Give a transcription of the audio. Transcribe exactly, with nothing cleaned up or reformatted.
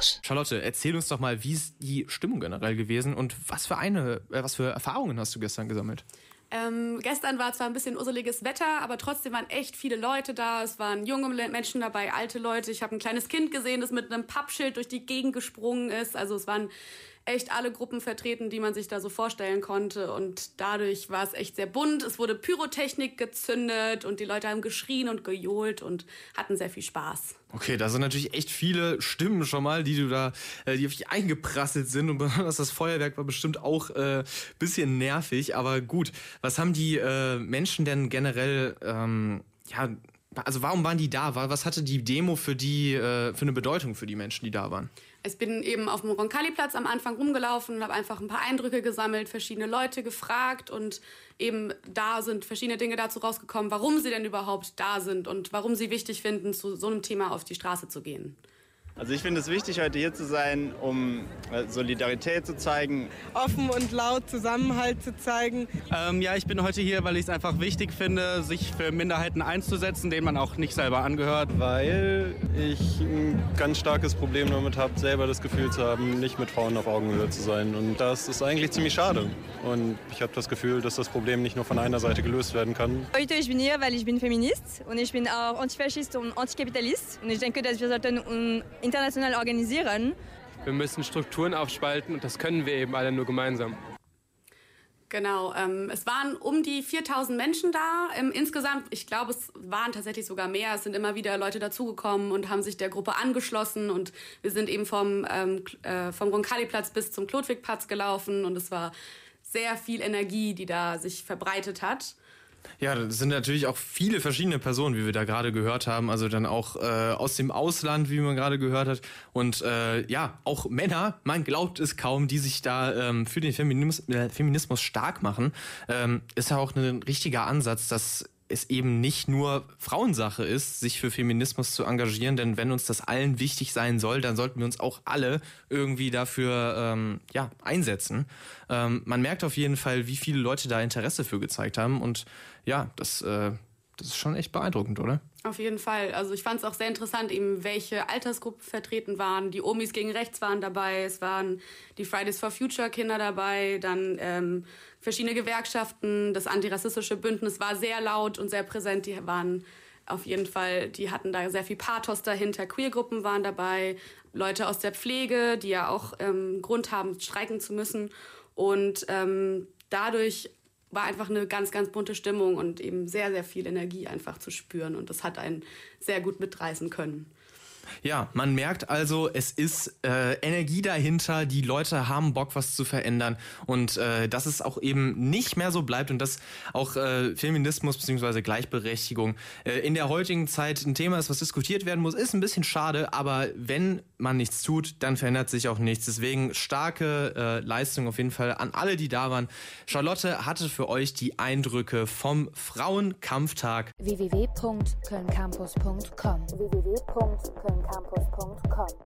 Campus. Charlotte, erzähl uns doch mal, wie ist die Stimmung generell gewesen und was für eine, äh, was für Erfahrungen hast du gestern gesammelt? Ähm, gestern war zwar ein bisschen urseliges Wetter, aber trotzdem waren echt viele Leute da. Es waren junge Menschen dabei, alte Leute. Ich habe ein kleines Kind gesehen, das mit einem Pappschild durch die Gegend gesprungen ist. Also es waren echt alle Gruppen vertreten, die man sich da so vorstellen konnte. Und dadurch war es echt sehr bunt. Es wurde Pyrotechnik gezündet und die Leute haben geschrien und gejohlt und hatten sehr viel Spaß. Okay, da sind natürlich echt viele Stimmen schon mal, die du da, die auf dich eingeprasselt sind. Und besonders das Feuerwerk war bestimmt auch ein äh, bisschen nervig. Aber gut, was haben die äh, Menschen denn generell, ähm, ja, also warum waren die da? Was hatte die Demo für die, äh, für eine Bedeutung für die Menschen, die da waren? Ich bin eben auf dem Roncalli-Platz am Anfang rumgelaufen und habe einfach ein paar Eindrücke gesammelt, verschiedene Leute gefragt und eben da sind verschiedene Dinge dazu rausgekommen, warum sie denn überhaupt da sind und warum sie wichtig finden, zu so einem Thema auf die Straße zu gehen. Also ich finde es wichtig, heute hier zu sein, um Solidarität zu zeigen. Offen und laut Zusammenhalt zu zeigen. Ähm, ja, ich bin heute hier, weil ich es einfach wichtig finde, sich für Minderheiten einzusetzen, denen man auch nicht selber angehört. Weil ich ein ganz starkes Problem damit habe, selber das Gefühl zu haben, nicht mit Frauen auf Augenhöhe zu sein. Und das ist eigentlich ziemlich schade. Und ich habe das Gefühl, dass das Problem nicht nur von einer Seite gelöst werden kann. Heute ich bin hier, weil ich bin Feminist und ich bin auch Antifaschist und Antikapitalist. Und ich denke, dass wir sollten international organisieren. Wir müssen Strukturen aufspalten und das können wir eben alle nur gemeinsam. Genau, ähm, es waren um die viertausend Menschen da. Ähm, insgesamt, ich glaube, es waren tatsächlich sogar mehr. Es sind immer wieder Leute dazugekommen und haben sich der Gruppe angeschlossen. Und wir sind eben vom, ähm, äh, vom Roncalli-Platz bis zum Klodwig-Platz gelaufen. Und es war sehr viel Energie, die da sich verbreitet hat. Ja, das sind natürlich auch viele verschiedene Personen, wie wir da gerade gehört haben. Also dann auch äh, aus dem Ausland, wie man gerade gehört hat. Und äh, ja, auch Männer, man glaubt es kaum, die sich da ähm, für den Feminismus, äh, Feminismus stark machen. Ähm, ist ja auch ein richtiger Ansatz, dass es eben nicht nur Frauensache ist, sich für Feminismus zu engagieren, denn wenn uns das allen wichtig sein soll, dann sollten wir uns auch alle irgendwie dafür ähm, ja, einsetzen. Ähm, man merkt auf jeden Fall, wie viele Leute da Interesse für gezeigt haben und ja, das, äh, das ist schon echt beeindruckend, oder? Auf jeden Fall. Also ich fand es auch sehr interessant, eben welche Altersgruppen vertreten waren. Die Omis gegen Rechts waren dabei, es waren die Fridays for Future Kinder dabei, dann ähm, verschiedene Gewerkschaften, das antirassistische Bündnis war sehr laut und sehr präsent. Die waren auf jeden Fall, die hatten da sehr viel Pathos dahinter. Queergruppen waren dabei, Leute aus der Pflege, die ja auch ähm, Grund haben, streiken zu müssen. Und ähm, dadurch war einfach eine ganz, ganz bunte Stimmung und eben sehr, sehr viel Energie einfach zu spüren. Und das hat einen sehr gut mitreißen können. Ja, man merkt also, es ist äh, Energie dahinter, die Leute haben Bock, was zu verändern und äh, dass es auch eben nicht mehr so bleibt und dass auch äh, Feminismus bzw. Gleichberechtigung äh, in der heutigen Zeit ein Thema ist, was diskutiert werden muss, ist ein bisschen schade, aber wenn man nichts tut, dann verändert sich auch nichts. Deswegen starke äh, Leistung auf jeden Fall an alle, die da waren. Charlotte hatte für euch die Eindrücke vom Frauenkampftag. w w w punkt köln campus punkt com w w w punkt köln campus punkt com